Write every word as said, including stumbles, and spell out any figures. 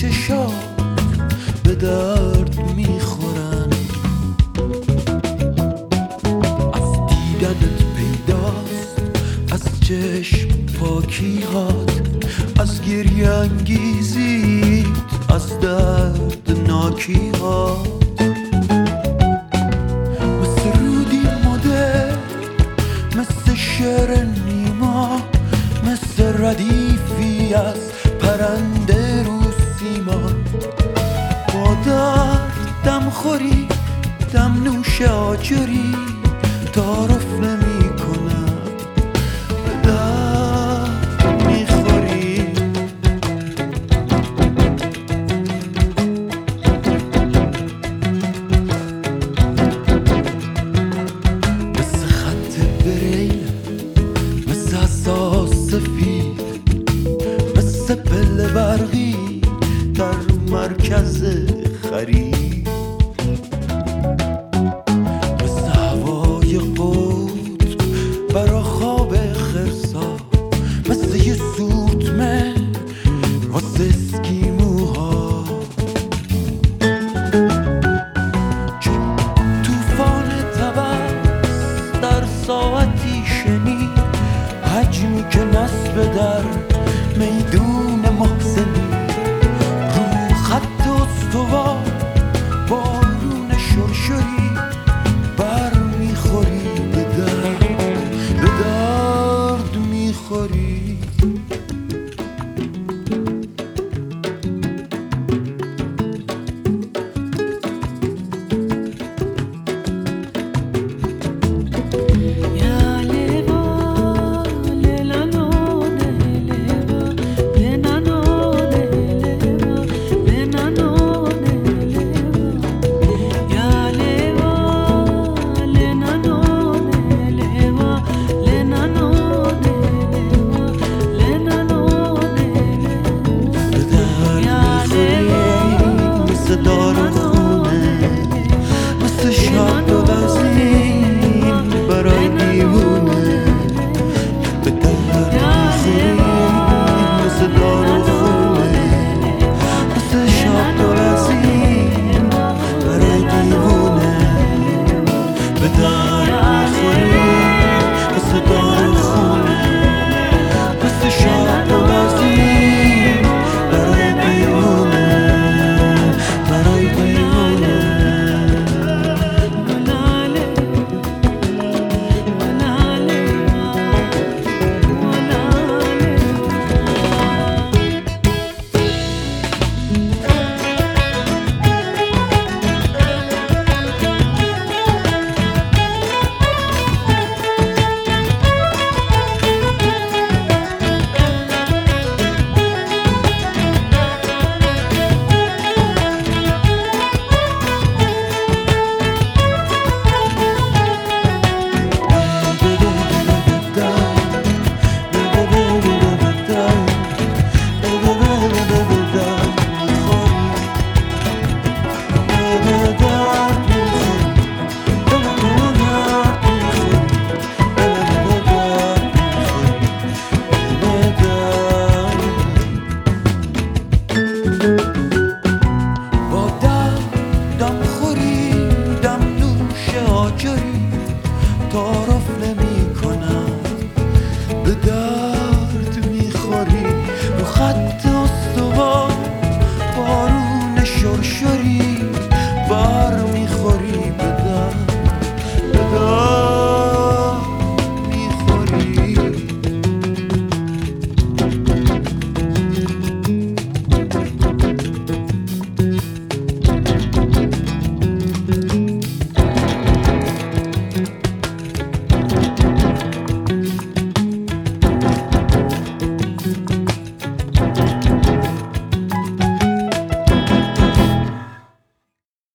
چشات به درد میخورن، از دیدنت پیداست از چشم پاکیات، از گریه انگیزیت، از درد ناکیات. مثل رودی مدر، مثل شعر نیما، مثل ردیفی از پرنده رو سیما. با درد دم خوری، دم نوش آجری، تعارف نمی کنم به درد میخوری. مثل خط بریل، مثل اساس سفید، مثل پله برقی در مرکز خرید، مثل هوای قطب برا خواب خرسا، مثل یه سورتمه واسه اسکیموها. چون توفان تبس در ساعتی شنید، حجمی که نصب در میدون محسنی، رو خط استوا بارون شرشری، بر میخوری به درد، به درد میخوری. دم خوری، دم نوش آجری، تارا